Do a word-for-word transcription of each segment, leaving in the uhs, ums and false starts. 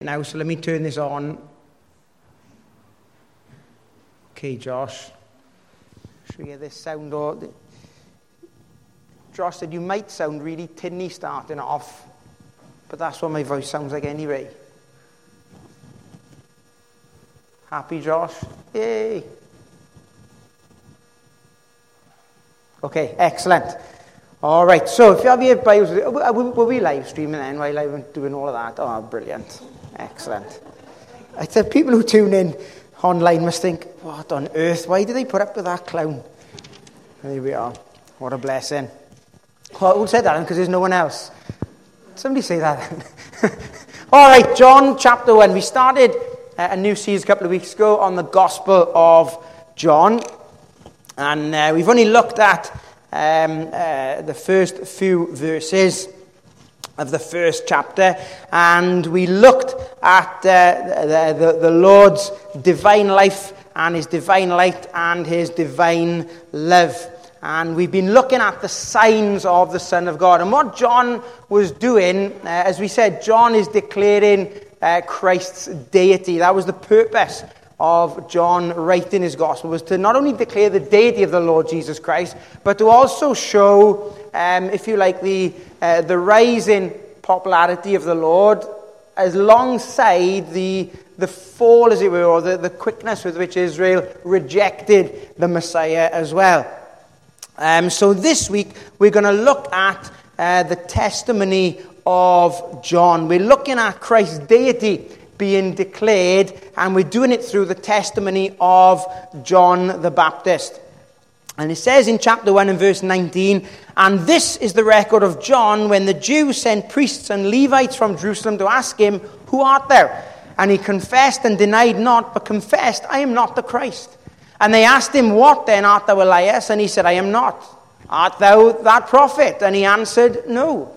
Now, so let me turn this on. Okay, Josh. Should we get this sound on? Josh said you might sound really tinny starting off, but that's what my voice sounds like anyway. Happy, Josh? Yay! Okay, excellent. All right, so if you have your Bibles, will we live streaming then while I'm doing all of that? Oh, brilliant. Excellent. I said people who tune in online must think, what on earth? Why did they put up with that clown? There we are. What a blessing. Well, who said that? Because there's no one else. Somebody say that. All right, John chapter one. We started a new series a couple of weeks ago on the Gospel of John. And uh, we've only looked at um, uh, the first few verses of the first chapter, and we looked at uh, the, the, the Lord's divine life and his divine light and his divine love. And we've been looking at the signs of the Son of God. And what John was doing, uh, as we said, John is declaring uh, Christ's deity. That was the purpose of John writing his gospel, was to not only declare the deity of the Lord Jesus Christ, but to also show, um, if you like, the uh, the rising popularity of the Lord alongside the the fall, as it were, or the, the quickness with which Israel rejected the Messiah as well. Um, so this week we're going to look at uh, the testimony of John. We're looking at Christ's deity being declared, and we're doing it through the testimony of John the Baptist. And it says in chapter one and verse nineteen, "And this is the record of John when the Jews sent priests and Levites from Jerusalem to ask him, 'Who art thou?' And he confessed and denied not, but confessed, 'I am not the Christ.' And they asked him, 'What then, art thou Elias?' And he said, 'I am not.' 'Art thou that prophet?' And he answered, 'No.'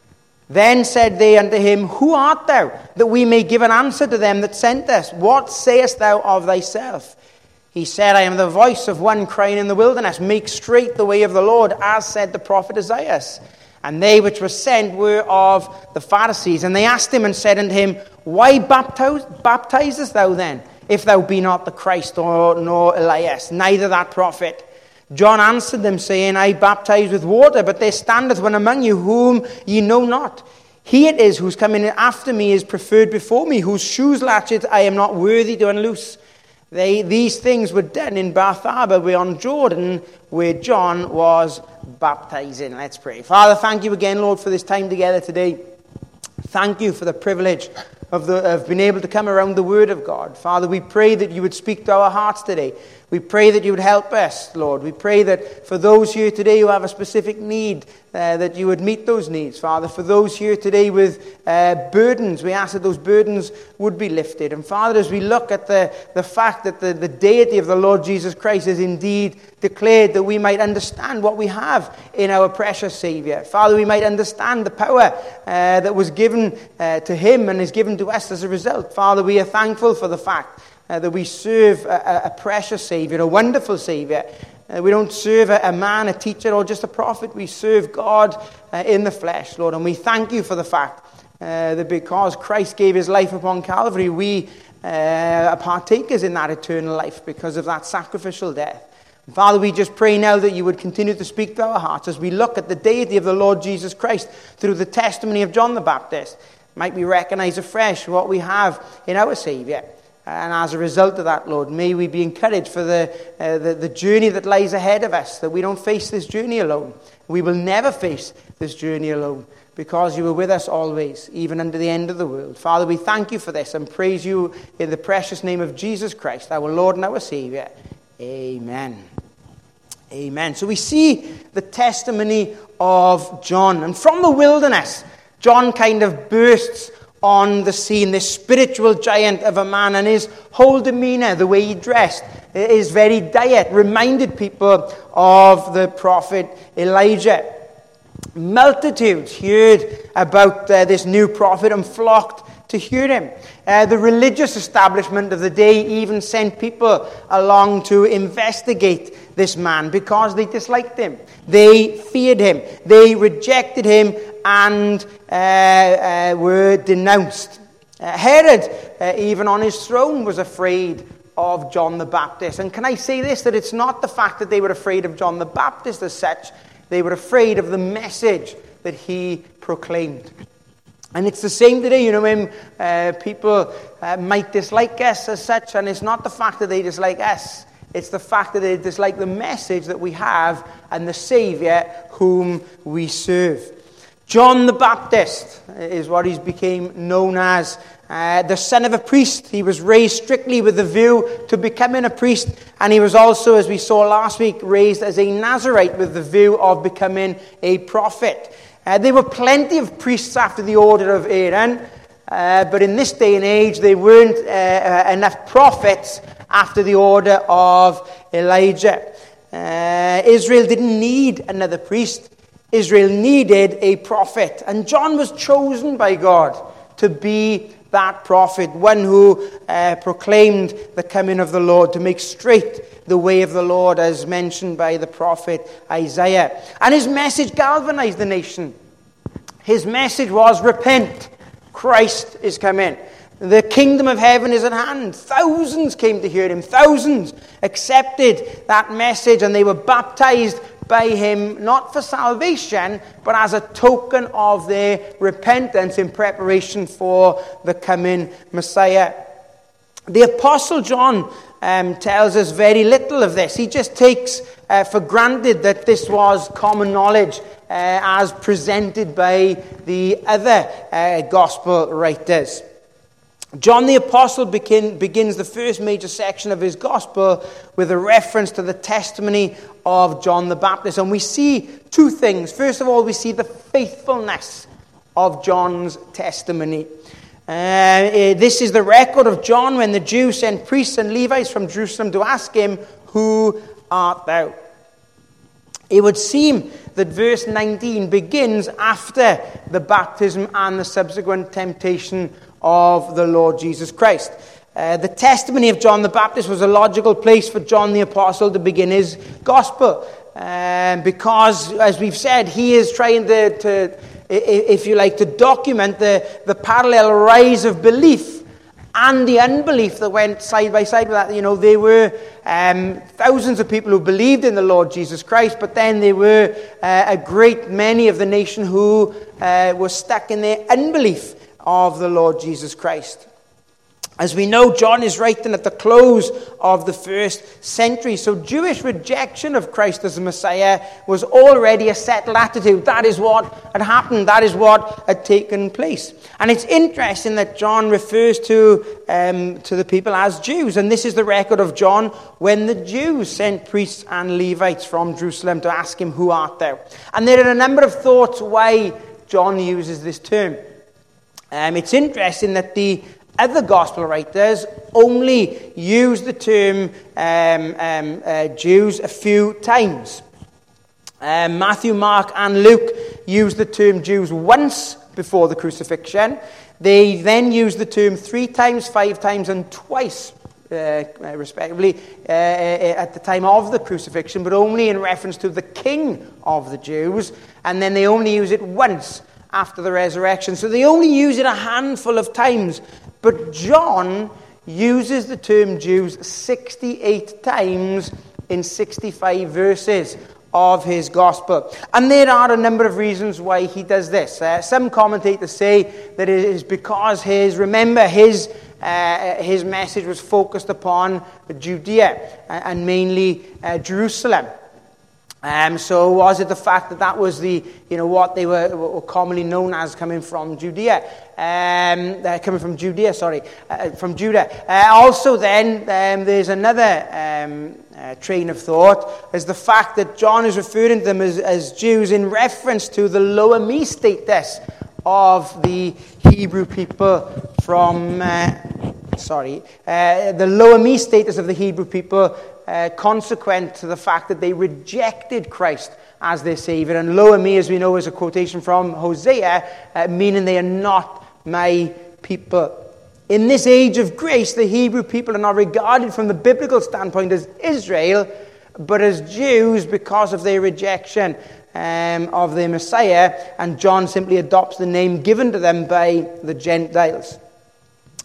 Then said they unto him, 'Who art thou, that we may give an answer to them that sent us? What sayest thou of thyself?' He said, 'I am the voice of one crying in the wilderness, make straight the way of the Lord, as said the prophet Isaiah.' And they which were sent were of the Pharisees. And they asked him and said unto him, 'Why baptizest thou then, if thou be not the Christ, or nor Elias, neither that prophet?' John answered them, saying, 'I baptize with water, but there standeth one among you whom ye know not. He it is whose coming after me is preferred before me, whose shoes latchet I am not worthy to unloose.' They, these things were done in Bethabara beyond Jordan, where John was baptizing." Let's pray. Father, thank you again, Lord, for this time together today. Thank you for the privilege of, the, of being able to come around the Word of God. Father, we pray that you would speak to our hearts today. We pray that you would help us, Lord. We pray that for those here today who have a specific need, uh, that you would meet those needs. Father, for those here today with uh, burdens, we ask that those burdens would be lifted. And Father, as we look at the, the fact that the, the deity of the Lord Jesus Christ is indeed declared, that we might understand what we have in our precious Savior. Father, we might understand the power uh, that was given uh, to him and is given to us as a result. Father, we are thankful for the fact Uh, that we serve a, a precious Savior, a wonderful Savior. Uh, we don't serve a, a man, a teacher, or just a prophet. We serve God uh, in the flesh, Lord. And we thank you for the fact uh, that because Christ gave his life upon Calvary, we uh, are partakers in that eternal life because of that sacrificial death. And Father, we just pray now that you would continue to speak to our hearts as we look at the deity of the Lord Jesus Christ through the testimony of John the Baptist. Might we recognize afresh what we have in our Savior. And as a result of that, Lord, may we be encouraged for the, uh, the the journey that lies ahead of us, that we don't face this journey alone. We will never face this journey alone, because you are with us always, even unto the end of the world. Father, we thank you for this and praise you in the precious name of Jesus Christ, our Lord and our Savior. Amen. Amen. So we see the testimony of John. And from the wilderness, John kind of bursts on the scene, this spiritual giant of a man, and his whole demeanor, the way he dressed, his very diet, reminded people of the prophet Elijah. Multitudes heard about uh, this new prophet and flocked to hear him. Uh, the religious establishment of the day even sent people along to investigate this man because they disliked him. They feared him. They rejected him and uh, uh, were denounced. Uh, Herod, uh, even on his throne, was afraid of John the Baptist. And can I say this, that it's not the fact that they were afraid of John the Baptist as such, they were afraid of the message that he proclaimed. And it's the same today, you know, when uh, people uh, might dislike us as such, and it's not the fact that they dislike us, it's the fact that they dislike the message that we have and the Saviour whom we serve. John the Baptist is what he became known as. Uh, the son of a priest. He was raised strictly with the view to becoming a priest, and he was also, as we saw last week, raised as a Nazarite with the view of becoming a prophet. Uh, there were plenty of priests after the order of Aaron, uh, but in this day and age there weren't uh, uh, enough prophets after the order of Elijah. Uh, Israel didn't need another priest. Israel needed a prophet, and John was chosen by God to be that prophet, one who uh, proclaimed the coming of the Lord, to make straight the way of the Lord, as mentioned by the prophet Isaiah. And his message galvanized the nation. His message was, repent, Christ is coming. The kingdom of heaven is at hand. Thousands came to hear him. Thousands accepted that message, and they were baptized by him, not for salvation, but as a token of their repentance in preparation for the coming Messiah. The Apostle John um, tells us very little of this. He just takes uh, for granted that this was common knowledge uh, as presented by the other uh, gospel writers. John the Apostle begin, begins the first major section of his gospel with a reference to the testimony of John the Baptist. And we see two things. First of all, we see the faithfulness of John's testimony. Uh, this is the record of John when the Jews sent priests and Levites from Jerusalem to ask him, "Who art thou?" It would seem that verse nineteen begins after the baptism and the subsequent temptation of the Lord Jesus Christ. Uh, the testimony of John the Baptist was a logical place for John the Apostle to begin his gospel. Um, because, as we've said, he is trying to, to, if you like, to document the, the parallel rise of belief and the unbelief that went side by side with that. You know, there were um, thousands of people who believed in the Lord Jesus Christ, but then there were uh, a great many of the nation who uh, were stuck in their unbelief of the Lord Jesus Christ. As we know, John is writing at the close of the first century, so Jewish rejection of Christ as the Messiah was already a settled attitude. That is what had happened. That is what had taken place. And it's interesting that John refers to, um, to the people as Jews, and this is the record of John when the Jews sent priests and Levites from Jerusalem to ask him, "Who art thou?" And there are a number of thoughts why John uses this term. Um, it's interesting that the other gospel writers only use the term um, um, uh, Jews a few times. Um, Matthew, Mark, and Luke use the term Jews once before the crucifixion. They then use the term three times, five times, and twice, uh, respectively, uh, at the time of the crucifixion, but only in reference to the King of the Jews. And then they only use it once after the resurrection. So they only use it a handful of times. But John uses the term Jews sixty-eight times in sixty-five verses of his gospel. And there are a number of reasons why he does this. Uh, some commentators say that it is because his, remember, his uh, his message was focused upon Judea and mainly uh, Jerusalem. Um, so was it the fact that that was the, you know, what they were, were commonly known as coming from Judea, um, uh, coming from Judea, sorry, uh, from Judah. Uh, also then, um, there's another um, uh, train of thought, is the fact that John is referring to them as, as Jews in reference to the lower me status of the Hebrew people from, uh, sorry, uh, the lower me status of the Hebrew people Uh, consequent to the fact that they rejected Christ as their Savior. And lower me, as we know, is a quotation from Hosea, uh, meaning they are not my people. In this age of grace, the Hebrew people are not regarded from the biblical standpoint as Israel, but as Jews because of their rejection um, of their Messiah. And John simply adopts the name given to them by the Gentiles.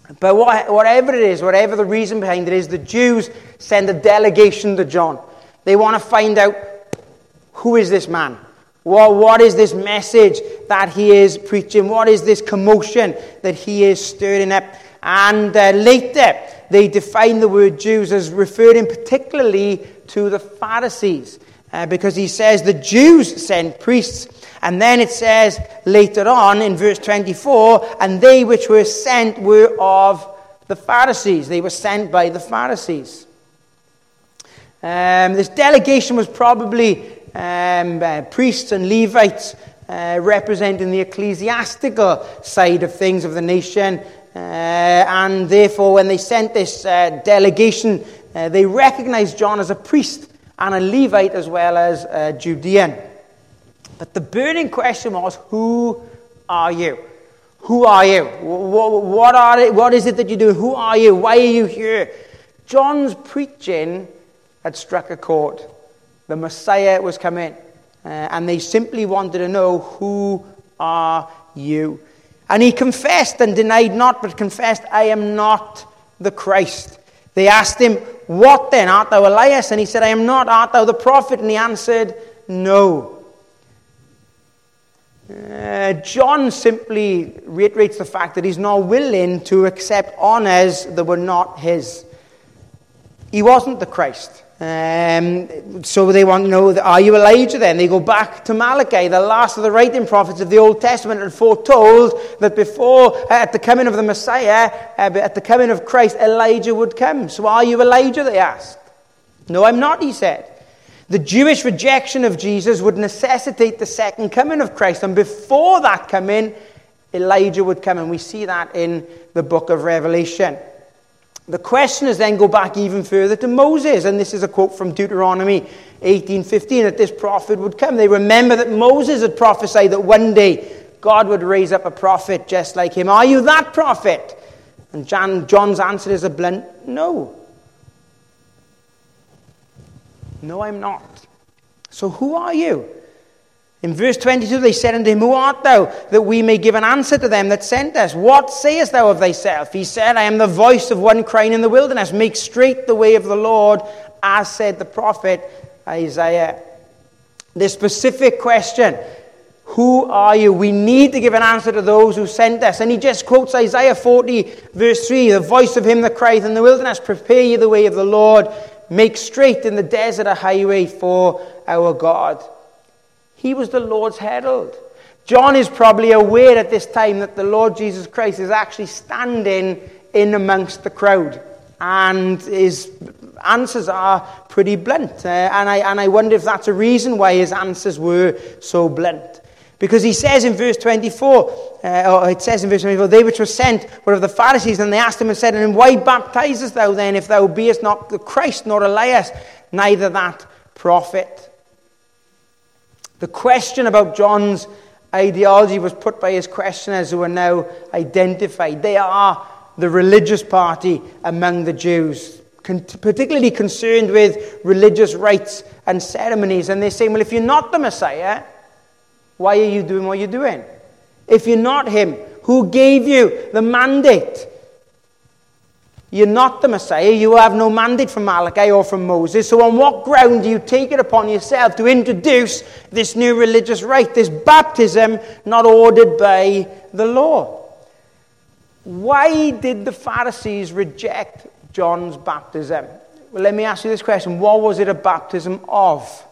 But what, whatever it is, whatever the reason behind it is, the Jews send a delegation to John. They want to find out, who is this man? What, what is this message that he is preaching? What is this commotion that he is stirring up? And uh, later, they define the word Jews as referring particularly to the Pharisees. Uh, because he says the Jews sent priests. And then it says later on in verse twenty-four, and they which were sent were of the Pharisees. They were sent by the Pharisees. Um, this delegation was probably um, uh, priests and Levites uh, representing the ecclesiastical side of things of the nation. Uh, and therefore, when they sent this uh, delegation, uh, they recognized John as a priest and a Levite as well as a Judean. But the burning question was, who are you? Who are you? What, what, are it, what is it that you do? Who are you? Why are you here? John's preaching had struck a chord. The Messiah was coming. Uh, and they simply wanted to know, who are you? And he confessed and denied not, but confessed, I am not the Christ. They asked him, what then? Art thou Elias? And he said, I am not. Art thou the prophet? And he answered, no. Uh, John simply reiterates the fact that he's not willing to accept honors that were not his. He wasn't the Christ. Um, so they want to know, are you Elijah then? They go back to Malachi, the last of the writing prophets of the Old Testament, and foretold that before, uh, at the coming of the Messiah, uh, at the coming of Christ, Elijah would come. So are you Elijah, they asked. No, I'm not, he said. The Jewish rejection of Jesus would necessitate the second coming of Christ, and before that coming, Elijah would come, and we see that in the book of Revelation. The questioners then go back even further to Moses, and this is a quote from Deuteronomy eighteen fifteen, that this prophet would come. They remember that Moses had prophesied that one day God would raise up a prophet just like him. Are you that prophet? And John, John's answer is a blunt no. No, I'm not. So who are you? In verse twenty-two, they said unto him, who art thou, that we may give an answer to them that sent us? What sayest thou of thyself? He said, I am the voice of one crying in the wilderness, make straight the way of the Lord, as said the prophet Isaiah. This specific question, who are you? We need to give an answer to those who sent us. And he just quotes Isaiah forty, verse three, the voice of him that crieth in the wilderness, prepare ye the way of the Lord, make straight in the desert a highway for our God. He was the Lord's herald. John is probably aware at this time that the Lord Jesus Christ is actually standing in amongst the crowd. And his answers are pretty blunt. Uh, and, I, and I wonder if that's a reason why his answers were so blunt. Because he says in verse twenty-four, uh, or it says in verse twenty-four, they which were sent were of the Pharisees, and they asked him and said, and why baptizest thou then, if thou beest not the Christ, nor Elias, neither that prophet? The question about John's ideology was put by his questioners, who are now identified. They are the religious party among the Jews, con- particularly concerned with religious rites and ceremonies. And they're saying, well, if you're not the Messiah, why are you doing what you're doing? If you're not him, who gave you the mandate? You're not the Messiah. You have no mandate from Malachi or from Moses. So on what ground do you take it upon yourself to introduce this new religious rite, this baptism not ordered by the law? Why did the Pharisees reject John's baptism? Well, let me ask you this question. What was it a baptism of?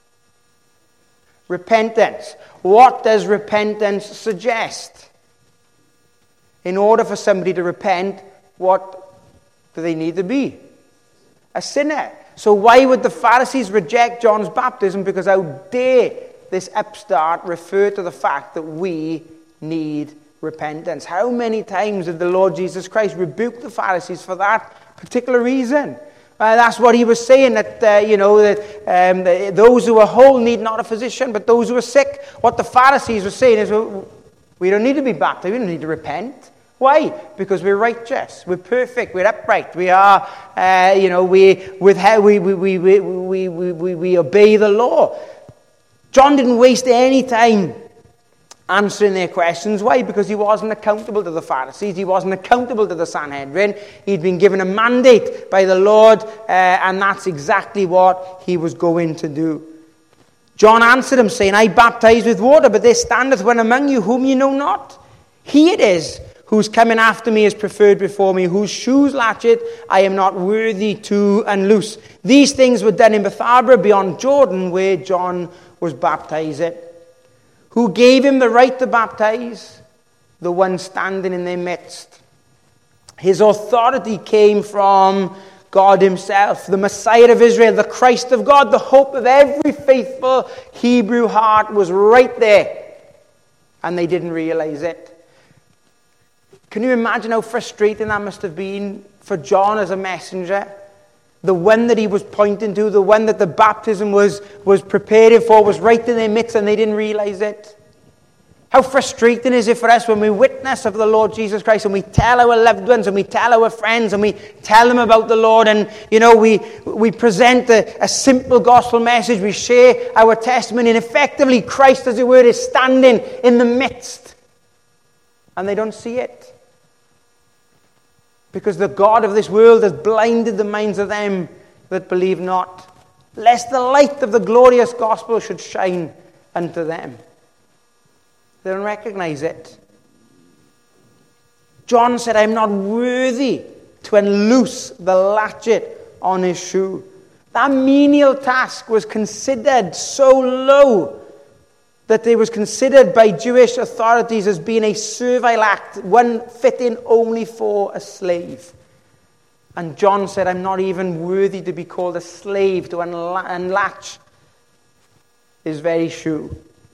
Repentance. What does repentance suggest? In order for somebody to repent, what do they need to be? A sinner. So why would the Pharisees reject John's baptism? Because how dare this upstart refer to the fact that we need repentance? How many times did the Lord Jesus Christ rebuke the Pharisees for that particular reason? Uh, that's what he was saying, that, uh, you know, that um, the, those who are whole need not a physician, but those who are sick. What the Pharisees were saying is, well, we don't need to be baptized, we don't need to repent. Why? Because we're righteous, we're perfect, we're upright, we are, uh, you know, we, with how we, we, we, we, we, we, we obey the law. John didn't waste any time answering their questions. Why? Because he wasn't accountable to the Pharisees. He wasn't accountable to the Sanhedrin. He'd been given a mandate by the Lord, uh, and that's exactly what he was going to do. John answered him, saying, I baptize with water, but there standeth one among you whom ye know not. He it is whose coming after me is preferred before me, whose shoes latchet I am not worthy to unloose. These things were done in Bethabara beyond Jordan, where John was baptizing. Who gave him the right to baptize? The one standing in their midst. His authority came from God himself, the Messiah of Israel, the Christ of God, the hope of every faithful Hebrew heart was right there. And they didn't realize it. Can you imagine how frustrating that must have been for John as a messenger? The one that he was pointing to, the one that the baptism was, was preparing for, was right in their midst and they didn't realize it. How frustrating is it for us when we witness of the Lord Jesus Christ and we tell our loved ones and we tell our friends and we tell them about the Lord, and you know we we present a, a simple gospel message, we share our testimony, and effectively Christ, as it were, is standing in the midst and they don't see it. Because the God of this world has blinded the minds of them that believe not, lest the light of the glorious gospel should shine unto them. They don't recognize it. John said, I'm not worthy to unloose the latchet on his shoe. That menial task was considered so low that it was considered by Jewish authorities as being a servile act, one fitting only for a slave. And John said, I'm not even worthy to be called a slave to unlatch his very shoe.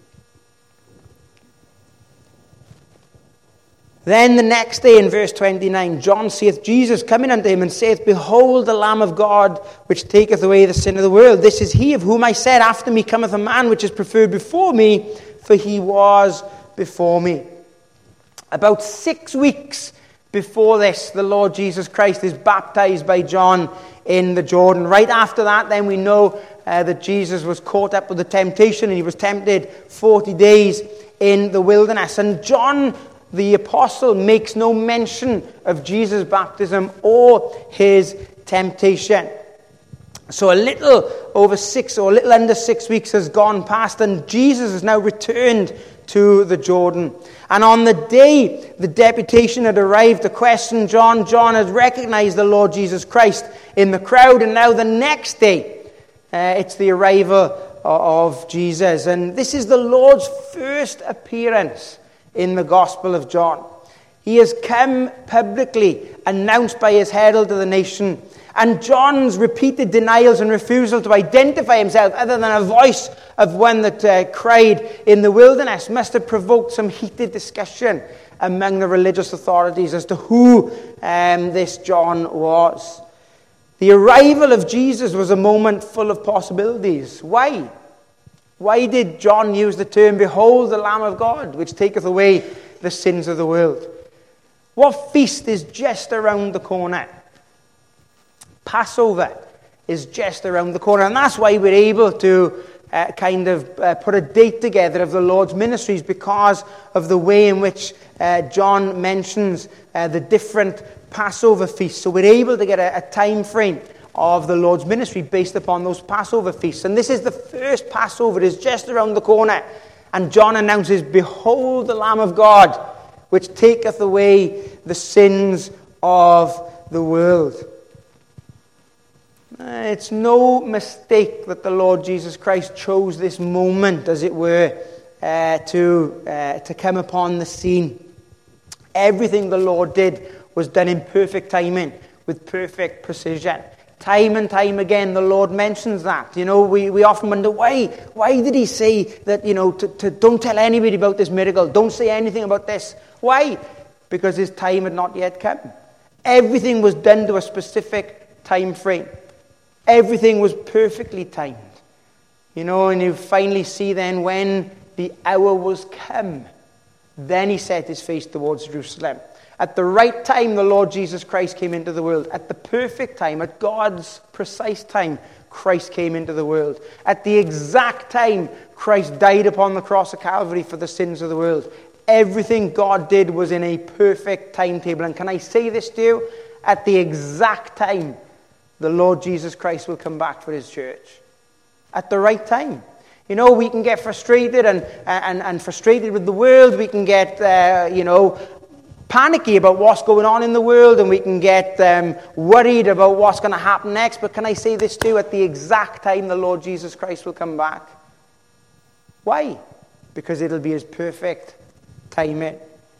Then the next day in verse twenty-nine, John seeth Jesus coming unto him and saith, Behold the Lamb of God, which taketh away the sin of the world. This is he of whom I said, After me cometh a man which is preferred before me, for he was before me. About six weeks before this, the Lord Jesus Christ is baptized by John in the Jordan. Right after that, then we know uh, that Jesus was caught up with the temptation and he was tempted forty days in the wilderness. And John the apostle makes no mention of Jesus' baptism or his temptation. So a little over six, or a little under six weeks has gone past, and Jesus has now returned to the Jordan. And on the day the deputation had arrived to question John, John had recognized the Lord Jesus Christ in the crowd, and now the next day, uh, it's the arrival of Jesus. And this is the Lord's first appearance in the Gospel of John. He has come publicly, announced by his herald to the nation. And John's repeated denials and refusal to identify himself other than a voice of one that uh, cried in the wilderness must have provoked some heated discussion among the religious authorities as to who um, this John was. The arrival of Jesus was a moment full of possibilities. Why? Why did John use the term, Behold the Lamb of God, which taketh away the sins of the world? What feast is just around the corner? Passover is just around the corner. And that's why we're able to uh, kind of uh, put a date together of the Lord's ministries, because of the way in which uh, John mentions uh, the different Passover feasts. So we're able to get a, a time frame of the Lord's ministry based upon those Passover feasts. And this is the first Passover. It is just around the corner. And John announces, Behold the Lamb of God, which taketh away the sins of the world. Uh, it's no mistake that the Lord Jesus Christ chose this moment, as it were, uh, to, uh, to come upon the scene. Everything the Lord did was done in perfect timing, with perfect precision. Time and time again, the Lord mentions that. You know, we, we often wonder, why why did he say that, you know, to, to don't tell anybody about this miracle, don't say anything about this? Why? Because his time had not yet come. Everything was done to a specific time frame. Everything was perfectly timed. You know, and you finally see then when the hour was come, then he set his face towards Jerusalem. At the right time, the Lord Jesus Christ came into the world. At the perfect time, at God's precise time, Christ came into the world. At the exact time, Christ died upon the cross of Calvary for the sins of the world. Everything God did was in a perfect timetable. And can I say this to you? At the exact time, the Lord Jesus Christ will come back for his church. At the right time. You know, we can get frustrated and, and, and frustrated with the world. We can get, uh, you know, panicky about what's going on in the world. And we can get um, worried about what's going to happen next. But can I say this too? At the exact time, the Lord Jesus Christ will come back. Why? Because it'll be his perfect timing.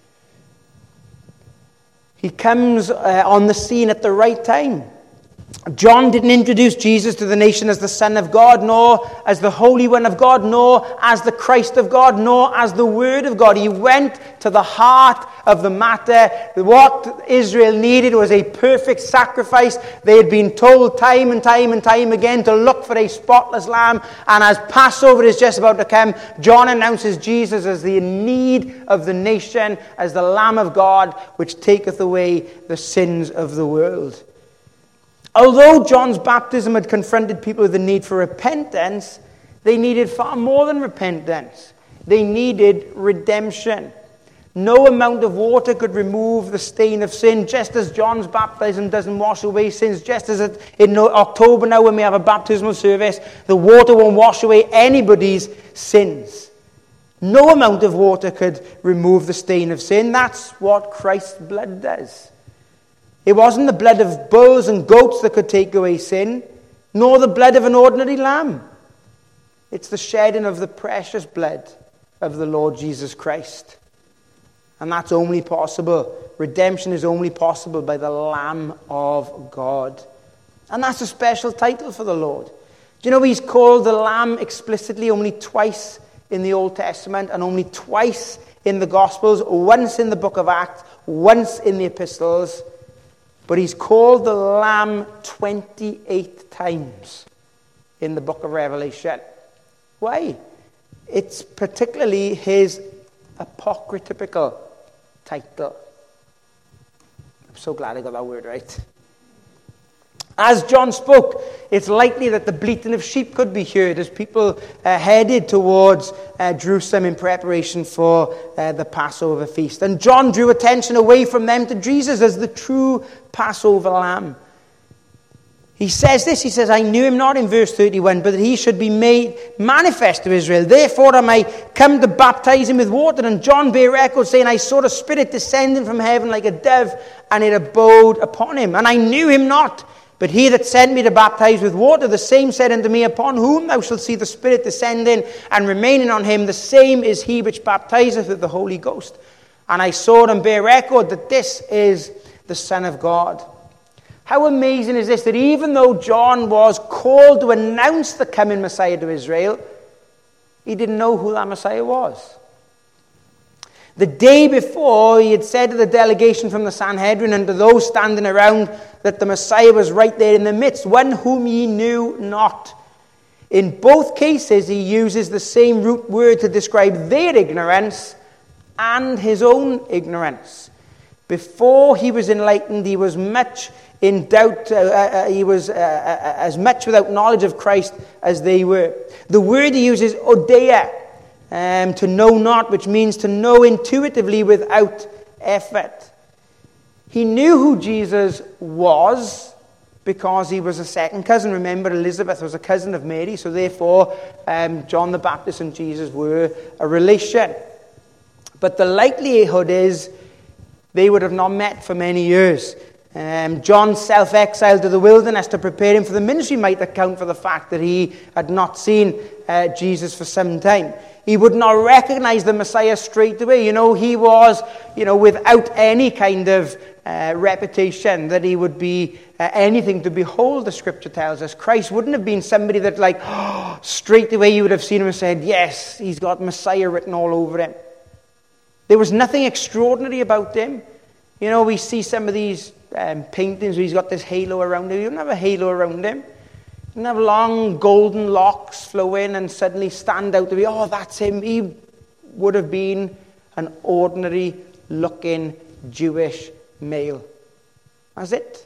He comes uh, on the scene at the right time. John didn't introduce Jesus to the nation as the Son of God, nor as the Holy One of God, nor as the Christ of God, nor as the Word of God. He went to the heart of the matter. What Israel needed was a perfect sacrifice. They had been told time and time and time again to look for a spotless lamb. And as Passover is just about to come, John announces Jesus as the need of the nation, as the Lamb of God, which taketh away the sins of the world. Although John's baptism had confronted people with the need for repentance, they needed far more than repentance. They needed redemption. No amount of water could remove the stain of sin, just as John's baptism doesn't wash away sins, just as it, in October now when we have a baptismal service, the water won't wash away anybody's sins. No amount of water could remove the stain of sin. That's what Christ's blood does. It wasn't the blood of bulls and goats that could take away sin, nor the blood of an ordinary lamb. It's the shedding of the precious blood of the Lord Jesus Christ. And that's only possible. Redemption is only possible by the Lamb of God. And that's a special title for the Lord. Do you know he's called the Lamb explicitly only twice in the Old Testament and only twice in the Gospels, once in the book of Acts, once in the epistles. But he's called the Lamb twenty-eight times in the book of Revelation. Why? It's particularly his apocryphal title. I'm so glad I got that word right. As John spoke, it's likely that the bleating of sheep could be heard as people uh, headed towards uh, Jerusalem in preparation for uh, the Passover feast. And John drew attention away from them to Jesus as the true Passover lamb. He says this, he says, I knew him not in verse thirty-one, but that he should be made manifest to Israel. Therefore am I come to baptize him with water. And John bare record, saying, I saw the Spirit descending from heaven like a dove, and it abode upon him. And I knew him not. But he that sent me to baptize with water, the same said unto me, upon whom thou shalt see the Spirit descending and remaining on him, the same is he which baptizeth with the Holy Ghost. And I saw and bear record that this is the Son of God. How amazing is this, that even though John was called to announce the coming Messiah to Israel, he didn't know who that Messiah was. The day before, he had said to the delegation from the Sanhedrin and to those standing around that the Messiah was right there in the midst, one whom ye knew not. In both cases, he uses the same root word to describe their ignorance and his own ignorance. Before he was enlightened, he was much in doubt, uh, uh, he was uh, uh, as much without knowledge of Christ as they were. The word he uses, odeia, Um, to know not, which means to know intuitively without effort. He knew who Jesus was because he was a second cousin. Remember, Elizabeth was a cousin of Mary, so therefore um, John the Baptist and Jesus were a relation. But the likelihood is they would have not met for many years. Um, John's self-exile to the wilderness to prepare him for the ministry might account for the fact that he had not seen uh, Jesus for some time. He would not recognize the Messiah straight away. You know, he was, you know, without any kind of uh, reputation that he would be uh, anything to behold, the scripture tells us. Christ wouldn't have been somebody that, like, oh, straight away you would have seen him and said, yes, he's got Messiah written all over him. There was nothing extraordinary about him. You know, we see some of these um, paintings where he's got this halo around him. He didn't have a halo around him. He didn't have long golden locks flow in and suddenly stand out to be, oh, that's him. He would have been an ordinary looking Jewish male. That's it.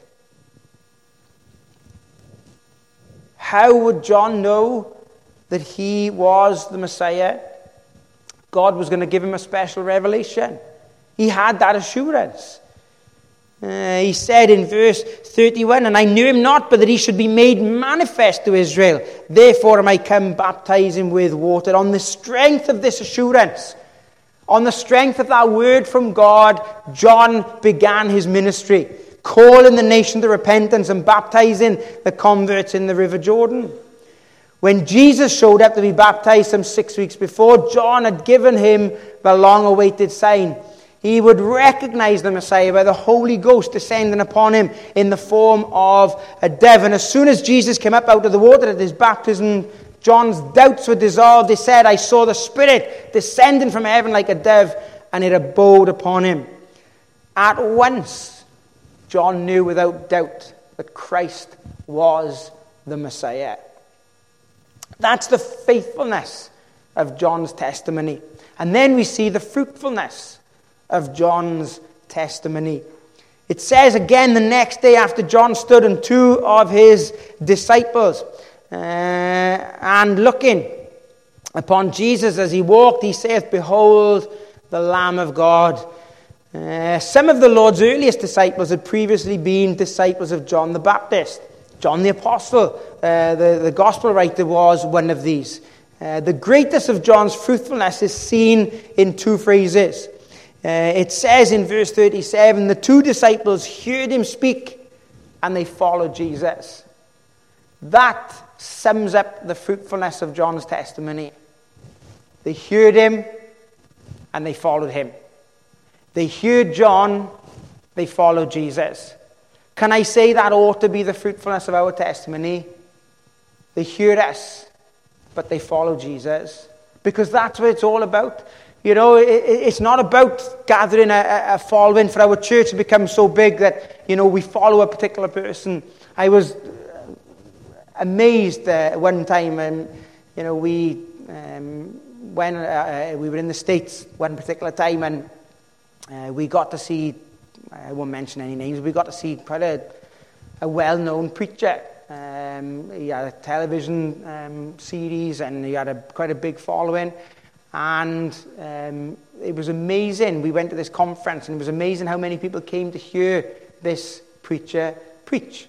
How would John know that he was the Messiah? God was going to give him a special revelation. He had that assurance. Uh, he said in verse thirty-one, and I knew him not, but that he should be made manifest to Israel. Therefore am I come baptizing with water. On the strength of this assurance, on the strength of that word from God, John began his ministry, calling the nation to repentance and baptizing the converts in the River Jordan. When Jesus showed up to be baptized some six weeks before, John had given him the long-awaited sign. He would recognize the Messiah by the Holy Ghost descending upon him in the form of a dove. And as soon as Jesus came up out of the water at his baptism, John's doubts were dissolved. He said, I saw the Spirit descending from heaven like a dove, and it abode upon him. At once, John knew without doubt that Christ was the Messiah. That's the faithfulness of John's testimony. And then we see the fruitfulness of John's testimony. It says again, the next day after John stood and two of his disciples, uh, and looking upon Jesus as he walked, he saith, Behold the Lamb of God. Uh, some of the Lord's earliest disciples had previously been disciples of John the Baptist. John the Apostle, uh, the, the Gospel writer, was one of these. Uh, the greatest of John's fruitfulness is seen in two phrases. Uh, it says in verse thirty-seven, the two disciples heard him speak and they followed Jesus. That sums up the fruitfulness of John's testimony. They heard him and they followed him. They heard John, they followed Jesus. Can I say that ought to be the fruitfulness of our testimony? They heard us, but they followed Jesus. Because that's what it's all about. You know, it, it's not about gathering a, a following for our church to become so big that, you know, we follow a particular person. I was amazed uh, one time, and, you know, we, um, when uh, we were in the States one particular time, and uh, we got to see, I won't mention any names, we got to see quite a, a well-known preacher. Um, he had a television um, series, and he had a quite a big following. And um, it was amazing. We went to this conference, and it was amazing how many people came to hear this preacher preach.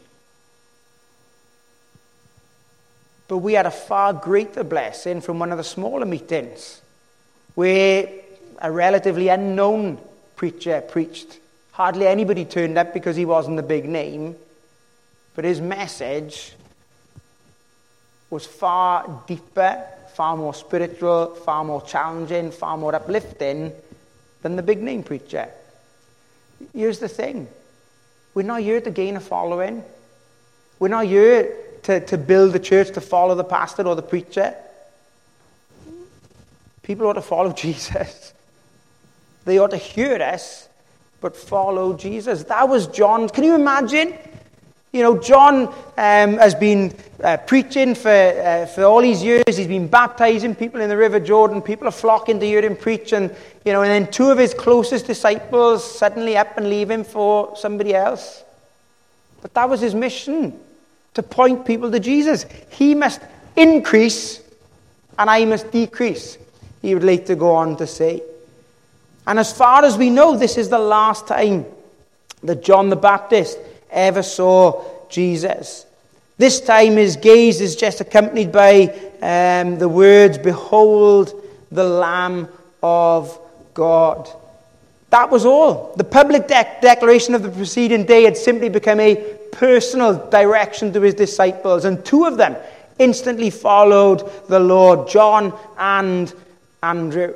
But we had a far greater blessing from one of the smaller meetings, where a relatively unknown preacher preached. Hardly anybody turned up because he wasn't the big name. But his message was far deeper, far more spiritual, far more challenging, far more uplifting than the big name preacher. Here's the thing. We're not here to gain a following. We're not here to, to build the church to follow the pastor or the preacher. People ought to follow Jesus. They ought to hear us, but follow Jesus. That was John. Can you imagine? You know, John um, has been uh, preaching for uh, for all these years. He's been baptizing people in the River Jordan. People are flocking to hear him preach. And, you know, and then two of his closest disciples suddenly up and leave him for somebody else. But that was his mission, to point people to Jesus. He must increase and I must decrease, he would later go on to say. And as far as we know, this is the last time that John the Baptist ever saw Jesus. This time his gaze is just accompanied by um, the words, Behold the Lamb of God. That was all. The public de- declaration of the preceding day had simply become a personal direction to his disciples, and two of them instantly followed the Lord, John and Andrew.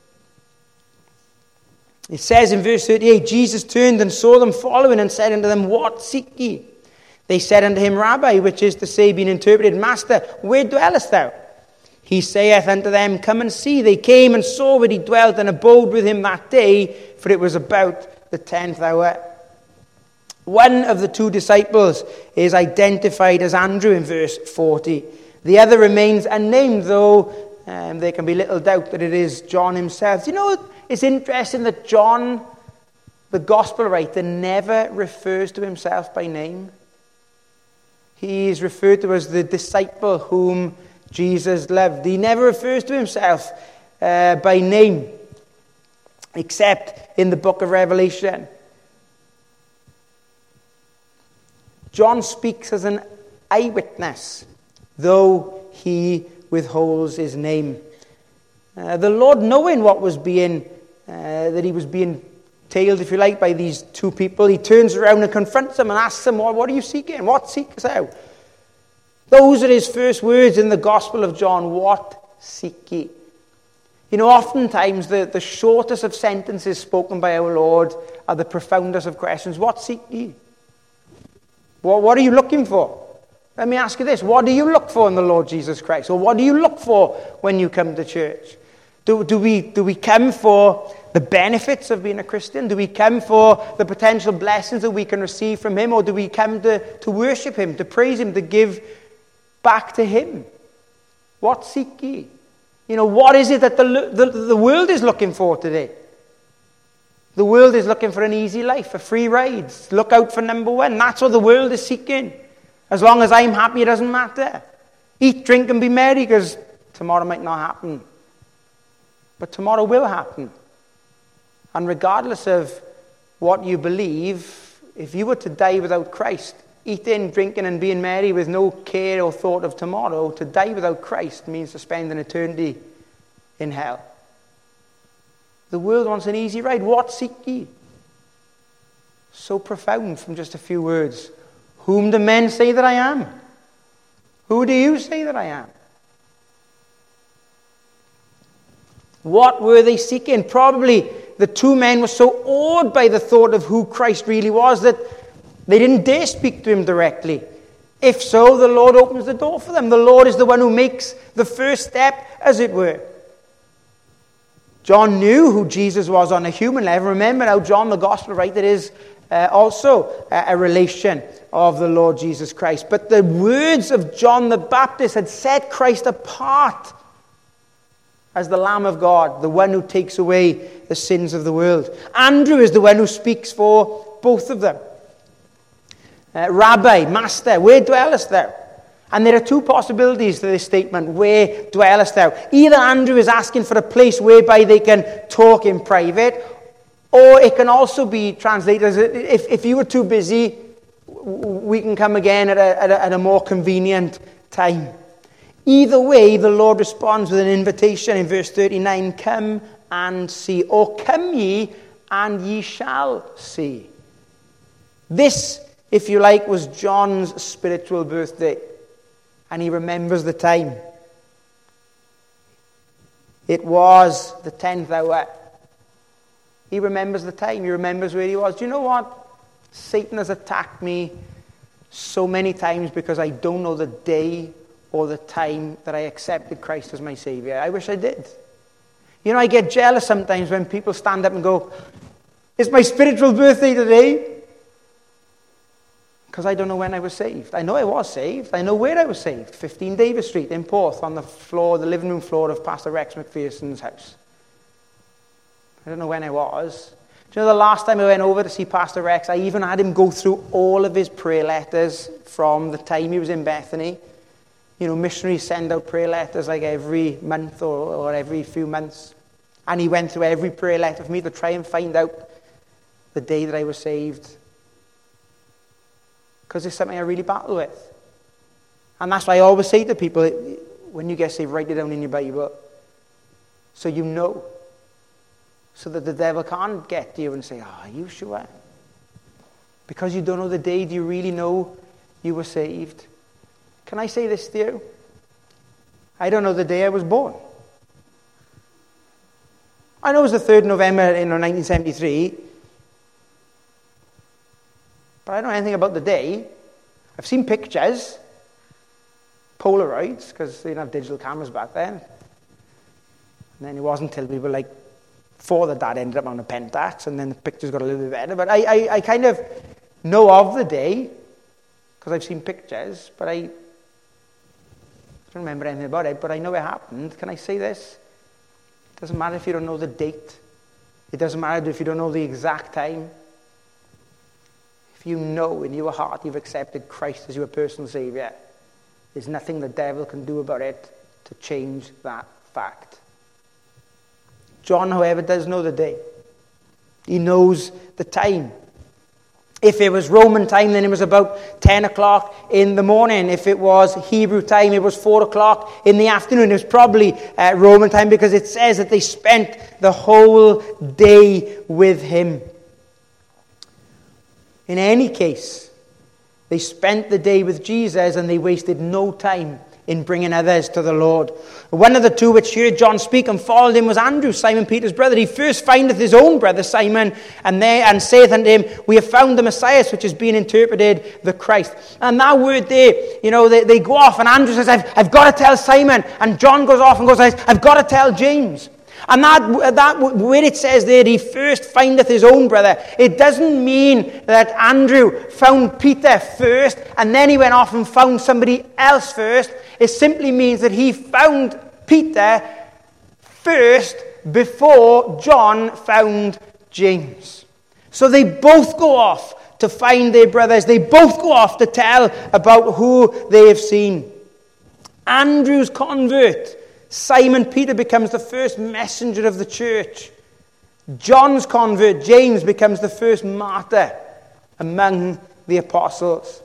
It says in verse thirty-eight, Jesus turned and saw them following and said unto them, What seek ye? They said unto him, Rabbi, which is to say, being interpreted, Master, where dwellest thou? He saith unto them, Come and see. They came and saw where he dwelt and abode with him that day, for it was about the tenth hour. One of the two disciples is identified as Andrew in verse forty. The other remains unnamed, though um, there can be little doubt that it is John himself. You know, it's interesting that John the gospel writer never refers to himself by name. He is referred to as the disciple whom Jesus loved. He never refers to himself uh, by name, except in the book of Revelation. John speaks as an eyewitness, though he withholds his name. Uh, the Lord, knowing what was being, uh, that he was being tailed, if you like, by these two people, he turns around and confronts them and asks them, well, what are you seeking? What seekest thou? Those are his first words in the Gospel of John. What seek ye? You know, oftentimes the, the shortest of sentences spoken by our Lord are the profoundest of questions. What seek ye? Well, what are you looking for? Let me ask you this. What do you look for in the Lord Jesus Christ? Or what do you look for when you come to church? Do, do, we, do we come for the benefits of being a Christian? Do we come for the potential blessings that we can receive from him? Or do we come to, to worship him, to praise him, to give back to him? What seek ye? You know, what is it that the, the, the world is looking for today? The world is looking for an easy life, for free rides. Look out for number one. That's what the world is seeking. As long as I'm happy, it doesn't matter. Eat, drink, and be merry, because tomorrow might not happen. But tomorrow will happen. And regardless of what you believe, if you were to die without Christ, eating, drinking, and being merry with no care or thought of tomorrow, to die without Christ means to spend an eternity in hell. The world wants an easy ride. What seek ye? So profound from just a few words. Whom do men say that I am? Who do you say that I am? What were they seeking? Probably the two men were so awed by the thought of who Christ really was that they didn't dare speak to him directly. If so, the Lord opens the door for them. The Lord is the one who makes the first step, as it were. John knew who Jesus was on a human level. Remember how John, the gospel writer, is uh, also a, a relation of the Lord Jesus Christ. But the words of John the Baptist had set Christ apart as the Lamb of God, the one who takes away the sins of the world. Andrew is the one who speaks for both of them. Uh, Rabbi, Master, where dwellest thou? And there are two possibilities to this statement, where dwellest thou? Either Andrew is asking for a place whereby they can talk in private, or it can also be translated as, if, if you were too busy, we can come again at a, at a, at a more convenient time. Either way, the Lord responds with an invitation in verse thirty-nine, come and see, or come ye and ye shall see. This, if you like, was John's spiritual birthday. And he remembers the time. It was the tenth hour. He remembers the time. He remembers where he was. Do you know what? Satan has attacked me so many times because I don't know the day or the time that I accepted Christ as my Savior. I wish I did. You know, I get jealous sometimes when people stand up and go, it's my spiritual birthday today. Because I don't know when I was saved. I know I was saved. I know where I was saved. fifteen Davis Street in Porth, on the floor, the living room floor of Pastor Rex McPherson's house. I don't know when I was. Do you know the last time I went over to see Pastor Rex, I even had him go through all of his prayer letters from the time he was in Bethany. You know, missionaries send out prayer letters like every month or, or every few months. And he went through every prayer letter for me to try and find out the day that I was saved. Because it's something I really battle with. And that's why I always say to people, when you get saved, write it down in your Bible. So you know. So that the devil can't get to you and say, oh, are you sure? Because you don't know the day, do you really know you were saved? Can I say this to you? I don't know the day I was born. I know it was the third of November in nineteen seventy-three. But I don't know anything about the day. I've seen pictures, Polaroids, because they didn't have digital cameras back then. And then it wasn't until we were like four that Dad ended up on a Pentax, and then the pictures got a little bit better. But I, I, I kind of know of the day, because I've seen pictures, but I don't remember anything about it, but I know it happened. Can I say this? It doesn't matter if you don't know the date. It doesn't matter if you don't know the exact time. if you know in your heart you've accepted Christ as your personal Saviour, there's nothing the devil can do about it to change that fact. John, however, does know the day. He knows the time. If it was Roman time, then it was about ten o'clock in the morning. If it was Hebrew time, it was four o'clock in the afternoon. It was probably uh, Roman time, because it says that they spent the whole day with him. In any case, they spent the day with Jesus, and they wasted no time in bringing others to the Lord. One of the two which heard John speak and followed him was Andrew, Simon Peter's brother. He first findeth his own brother Simon, and there and saith unto him, We have found the Messiah, which has been interpreted the Christ. And that word there, you know, they, they go off, and Andrew says, I've, I've got to tell Simon. And John goes off and goes, I've got to tell James. And that, that where it says there, he first findeth his own brother, it doesn't mean that Andrew found Peter first and then he went off and found somebody else first. It simply means that he found Peter first before John found James. So they both go off to find their brothers. They both go off to tell about who they have seen. Andrew's convert, Simon Peter, becomes the first messenger of the church. John's convert, James, becomes the first martyr among the apostles.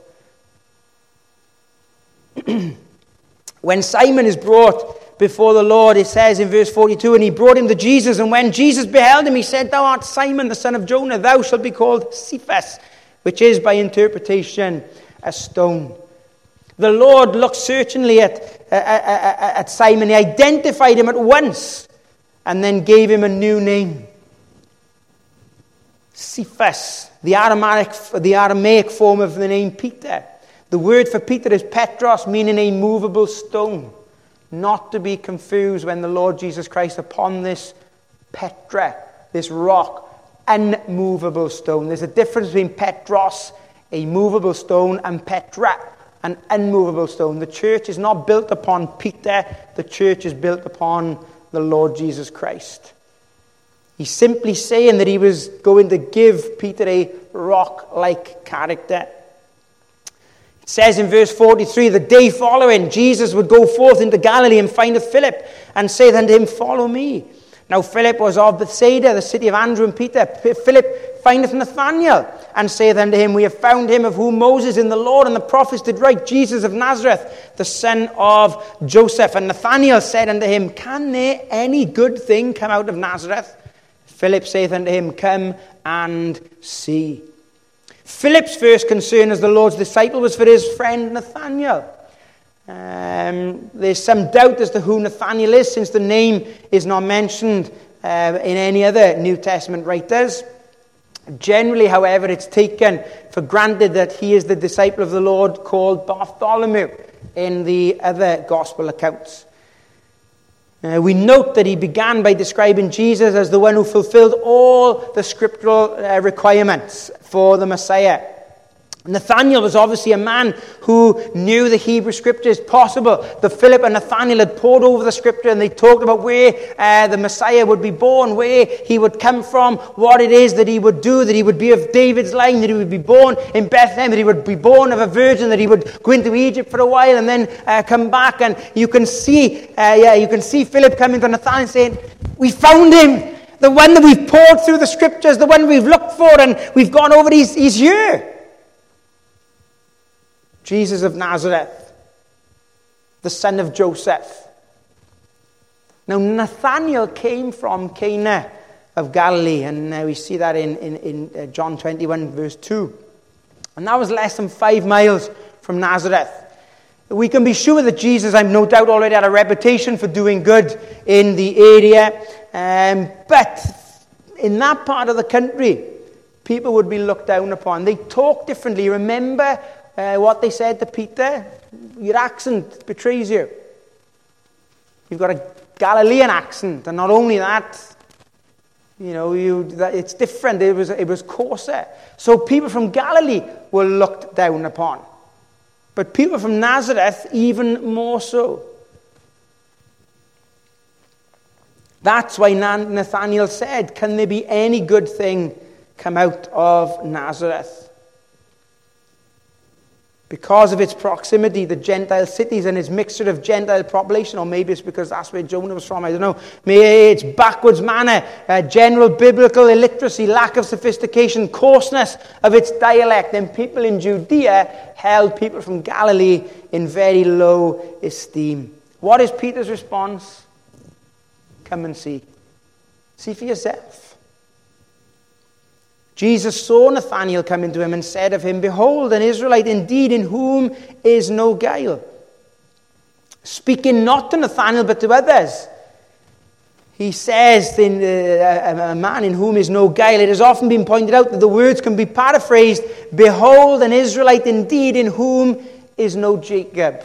When Simon is brought before the Lord, it says in verse forty-two, and he brought him to Jesus, and when Jesus beheld him, he said, Thou art Simon, the son of Jonah, thou shalt be called Cephas, which is by interpretation a stone. The Lord looked searchingly at, uh, at, at Simon. He identified him at once and then gave him a new name. Cephas, the Aramaic, the Aramaic form of the name Peter. The word for Peter is Petros, meaning a movable stone. Not to be confused when the Lord Jesus Christ upon this Petra, this rock, unmovable stone. There's a difference between Petros, a movable stone, and Petra, an unmovable stone. The church is not built upon Peter. The church is built upon the Lord Jesus Christ. He's simply saying that he was going to give Peter a rock-like character. It says in verse forty-three, the day following, Jesus would go forth into Galilee and findeth Philip, and saith unto him, Follow me. Now Philip was of Bethsaida, the city of Andrew and Peter. Philip findeth Nathanael, and saith unto him, We have found him of whom Moses in the Lord and the prophets did write, Jesus of Nazareth, the son of Joseph. And Nathanael said unto him, Can there any good thing come out of Nazareth? Philip saith unto him, Come and see. Philip's first concern as the Lord's disciple was for his friend Nathanael. Um, there's some doubt as to who Nathanael is, since the name is not mentioned uh, in any other New Testament writers. Generally, however, it's taken for granted that he is the disciple of the Lord called Bartholomew in the other gospel accounts. Uh, we note that he began by describing Jesus as the one who fulfilled all the scriptural uh, requirements for the Messiah. Nathanael was obviously a man who knew the Hebrew Scriptures. Possible that Philip and Nathanael had pored over the Scripture and they talked about where uh, the Messiah would be born, where he would come from, what it is that he would do, that he would be of David's line, that he would be born in Bethlehem, that he would be born of a virgin, that he would go into Egypt for a while and then uh, come back. And you can see, uh, yeah, you can see Philip coming to Nathanael saying, We found him, the one that we've poured through the Scriptures, the one we've looked for, and we've gone over. He's, he's here. Jesus of Nazareth, the son of Joseph. Now, Nathanael came from Cana of Galilee, and uh, we see that in, in, in uh, John twenty-one, verse two. And that was less than five miles from Nazareth. We can be sure that Jesus, I've no doubt, already had a reputation for doing good in the area. Um, but in that part of the country, people would be looked down upon. They talk differently. Remember Uh, what they said to Peter? Your accent betrays you. You've got a Galilean accent, and not only that, you know, you that it's different. It was it was coarser. So people from Galilee were looked down upon, but people from Nazareth even more so. That's why Nathanael said, "Can there be any good thing come out of Nazareth?" Because of its proximity, the Gentile cities and its mixture of Gentile population, or maybe it's because that's where Jonah was from, I don't know. Maybe it's backwards manner, uh, general biblical illiteracy, lack of sophistication, coarseness of its dialect. And people in Judea held people from Galilee in very low esteem. What is Peter's response? Come and see. See for yourself. Jesus saw Nathanael coming to him and said of him, "Behold, an Israelite indeed, in whom is no guile." Speaking not to Nathanael but to others, he says, in, uh, a man in whom is no guile. It has often been pointed out that the words can be paraphrased, "Behold, an Israelite indeed, in whom is no Jacob."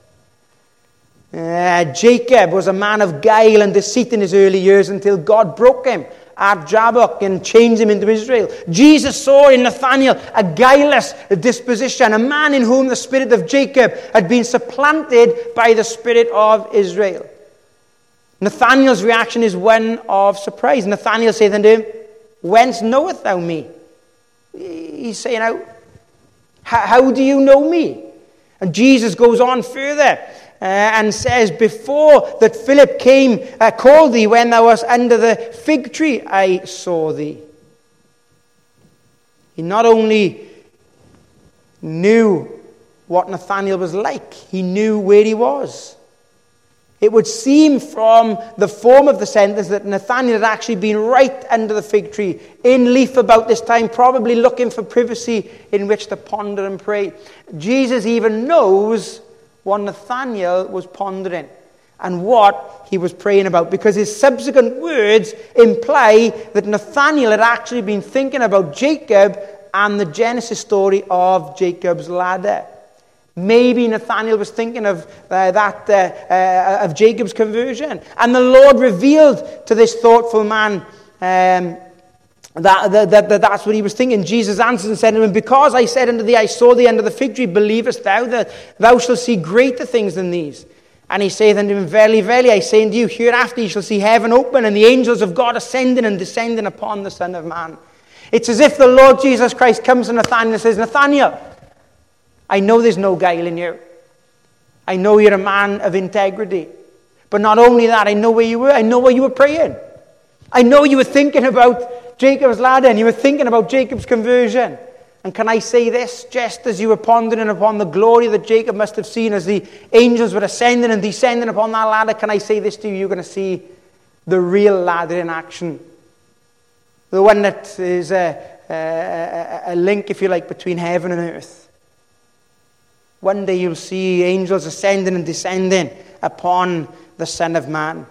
Uh, Jacob was a man of guile and deceit in his early years until God broke him at Jabbok and changed him into Israel. Jesus saw in Nathanael a guileless disposition, a man in whom the spirit of Jacob had been supplanted by the spirit of Israel. Nathanael's reaction is one of surprise. Nathanael saith unto him, "Whence knowest thou me?" He's saying, how, how do you know me? And Jesus goes on further. Uh, and says, "Before that Philip came, uh, called thee, when thou wast under the fig tree, I saw thee." He not only knew what Nathanael was like, he knew where he was. It would seem from the form of the sentence that Nathanael had actually been right under the fig tree, in leaf about this time, probably looking for privacy in which to ponder and pray. Jesus even knows what Nathanael was pondering and what he was praying about, because his subsequent words imply that Nathanael had actually been thinking about Jacob and the Genesis story of Jacob's ladder. Maybe Nathanael was thinking of uh, that uh, uh, of Jacob's conversion, and the Lord revealed to this thoughtful man um, That, that, that, that's what he was thinking. Jesus answered and said to him, "Because I said unto thee, I saw thee under the fig tree, believest thou that thou shalt see greater things than these?" And he saith unto him, "Verily, verily, I say unto you, hereafter ye shall see heaven open, and the angels of God ascending and descending upon the Son of Man." It's as if the Lord Jesus Christ comes to Nathanael and says, "Nathanael, I know there's no guile in you. I know you're a man of integrity. But not only that, I know where you were. I know where you were praying. I know you were thinking about Jacob's ladder, and you were thinking about Jacob's conversion. And can I say this? Just as you were pondering upon the glory that Jacob must have seen as the angels were ascending and descending upon that ladder, can I say this to you? You're going to see the real ladder in action. The one that is a, a, a link, if you like, between heaven and earth. One day you'll see angels ascending and descending upon the Son of Man.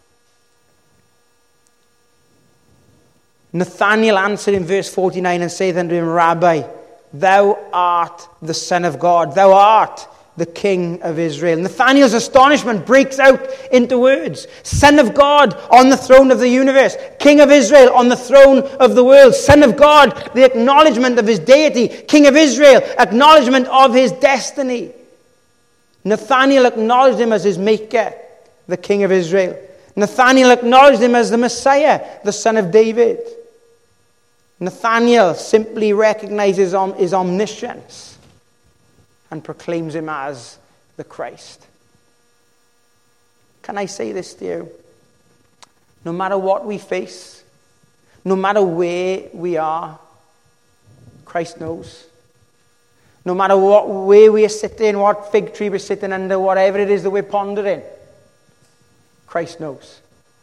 Nathanael answered in verse forty-nine and saith unto him, Rabbi, thou art the Son of God. Thou art the King of Israel. Nathanael's astonishment breaks out into words. Son of God on the throne of the universe. King of Israel on the throne of the world. Son of God, the acknowledgement of his deity. King of Israel, acknowledgement of his destiny. Nathanael acknowledged him as his maker, the King of Israel. Nathanael acknowledged him as the Messiah, the Son of David. Nathanael simply recognizes his omniscience and proclaims him as the Christ. Can I say this to you? No matter what we face, no matter where we are, Christ knows. No matter what where we are sitting, what fig tree we're sitting under, whatever it is that we're pondering, Christ knows.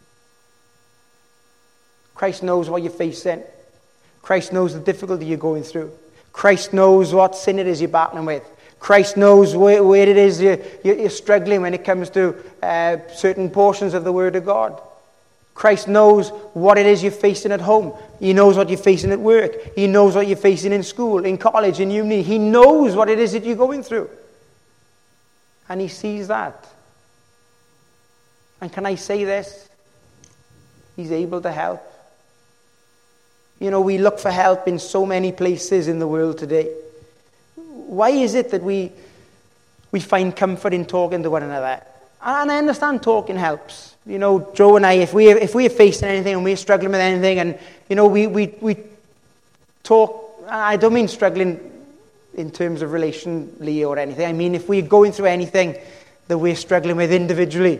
Christ knows what you're facing. Christ knows the difficulty you're going through. Christ knows what sin it is you're battling with. Christ knows where, where it is you're, you're struggling when it comes to uh, certain portions of the Word of God. Christ knows what it is you're facing at home. He knows what you're facing at work. He knows what you're facing in school, in college, in uni. He knows what it is that you're going through. And he sees that. And can I say this? He's able to help. You know, we look for help in so many places in the world today. Why is it that we we find comfort in talking to one another? And I understand talking helps. You know, Joe and I, if we if we're facing anything and we're struggling with anything, and you know, we we we talk. I don't mean struggling in terms of relationally or anything. I mean, if we're going through anything that we're struggling with individually,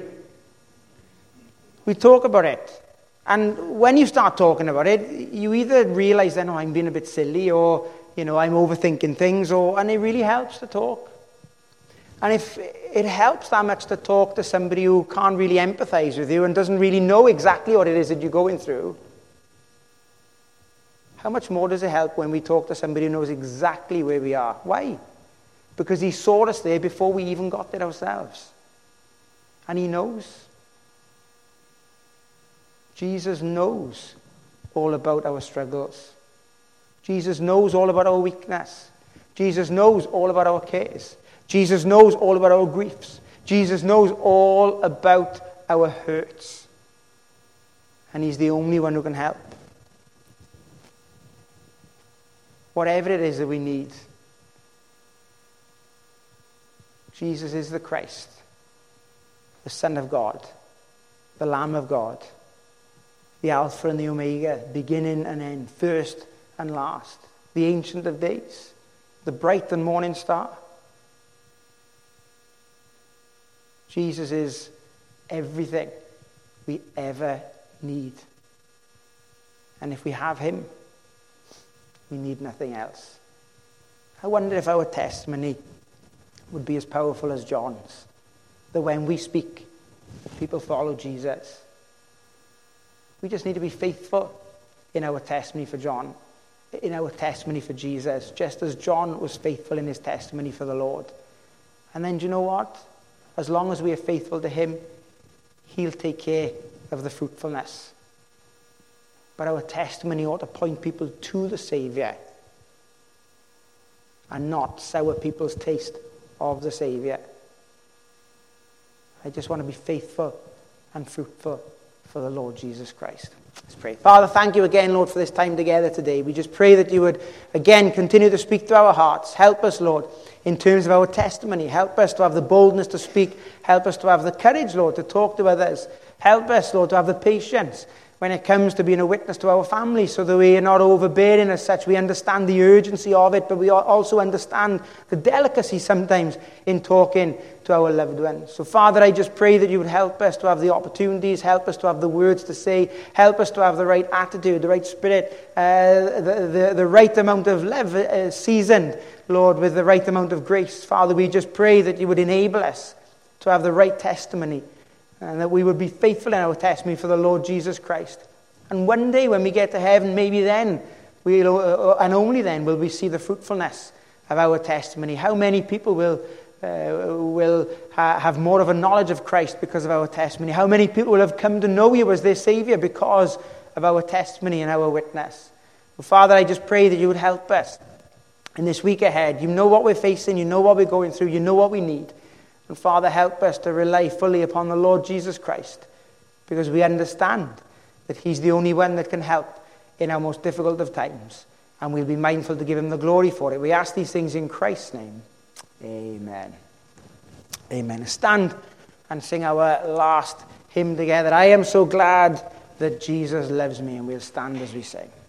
we talk about it. And when you start talking about it, you either realize then, oh, I'm being a bit silly, or, you know, I'm overthinking things, or and it really helps to talk. And if it helps that much to talk to somebody who can't really empathize with you and doesn't really know exactly what it is that you're going through, how much more does it help when we talk to somebody who knows exactly where we are? Why? Because he saw us there before we even got there ourselves. And he knows. Jesus knows all about our struggles. Jesus knows all about our weakness. Jesus knows all about our cares. Jesus knows all about our griefs. Jesus knows all about our hurts. And he's the only one who can help. Whatever it is that we need, Jesus is the Christ, the Son of God, the Lamb of God, the Alpha and the Omega, beginning and end, first and last, the Ancient of Days, the bright and morning star. Jesus is everything we ever need. And if we have him, we need nothing else. I wonder if our testimony would be as powerful as John's, that when we speak, people follow Jesus. We just need to be faithful in our testimony for John, in our testimony for Jesus, just as John was faithful in his testimony for the Lord. And then do you know what? As long as we are faithful to him, he'll take care of the fruitfulness. But our testimony ought to point people to the Saviour and not sour people's taste of the Saviour. I just want to be faithful and fruitful for the Lord Jesus Christ. Let's pray. Father, thank you again, Lord, for this time together today. We just pray that you would, again, continue to speak to our hearts. Help us, Lord, in terms of our testimony. Help us to have the boldness to speak. Help us to have the courage, Lord, to talk to others. Help us, Lord, to have the patience when it comes to being a witness to our family, so that we are not overbearing as such. We understand the urgency of it, but we also understand the delicacy sometimes in talking to our loved ones. So, Father, I just pray that you would help us to have the opportunities, help us to have the words to say, help us to have the right attitude, the right spirit, uh, the, the, the right amount of love, uh, seasoned, Lord, with the right amount of grace. Father, we just pray that you would enable us to have the right testimony, and that we would be faithful in our testimony for the Lord Jesus Christ. And one day when we get to heaven, maybe then, we'll, uh, and only then, will we see the fruitfulness of our testimony. How many people will uh, will ha- have more of a knowledge of Christ because of our testimony? How many people will have come to know you as their Saviour because of our testimony and our witness? Well, Father, I just pray that you would help us in this week ahead. You know what we're facing. You know what we're going through. You know what we need. And Father, help us to rely fully upon the Lord Jesus Christ, because we understand that he's the only one that can help in our most difficult of times. And we'll be mindful to give him the glory for it. We ask these things in Christ's name. Amen. Amen. Stand and sing our last hymn together. I am so glad that Jesus loves me. And we'll stand as we sing.